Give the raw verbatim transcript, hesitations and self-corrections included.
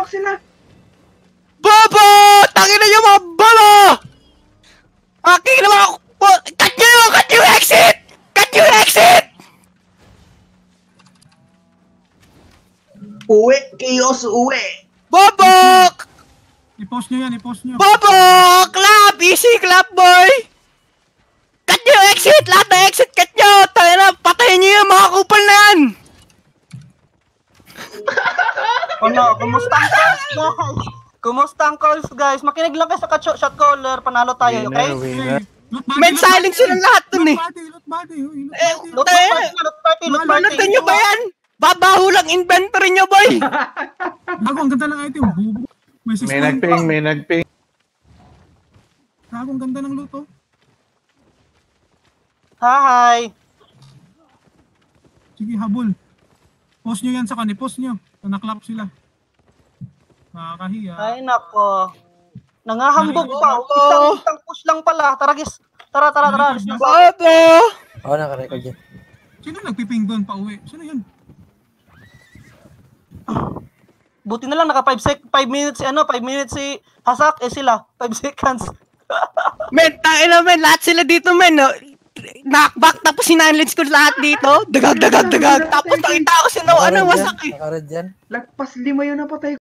knock sila. Bobo! Tangin na yung mga bala! Aking na mga... Cut nyo yung! Cut nyo yung exit! Cut nyo yung exit! Uwi! Chaos, uwi! Bobok! I-post nyo yan, i-post nyo. Bobok! Clap! Easy clap, boy! Cut nyo yung exit! Lahat na exit cut nyo! Tangin na! Patayin nyo yung mga kupal na yan! Ano, kumusta ang calls, guys? Kumusta ang calls, guys? Makinig lang kayo sa shot caller. Panalo tayo, okay? Okay. Loot body, Men, loot silent body. silang lahat dun eh! Loot body, loot body. Uy, loot Eh, body. Loot Tayo. party, loot party, loot party. Balutan nyo ba yan? Babaho lang inventory nyo, boy! Gago, ang ganda ng item. Bubo. May six May nine nagping, pa. may nagping. Gago, ang ganda ng loot, oh. Hi! Sige, habol. Post nyo yan sa kan, i-post nyo. Naklap sila. Nakakahiya. Ay, nako. Nangahambog Narinig pa. ko. Isang, isang push lang pala. Tara, guys. Tara, tara, tara. Alis na. Bobo! Ako nakarecord yan. Sino nagpiping doon pa uwi? Sino yun? Buti na lang naka five sec five minutes si ano, five minutes si Hasak eh sila, five seconds. Men, tangin na men, lahat sila dito men, no? Knockback tapos sinanlits ko lahat dito. Dagag, dagag, dagag. Tapos nakita ko si no, ano, wasak eh. Nakared yan. Lagpas lima yun napatay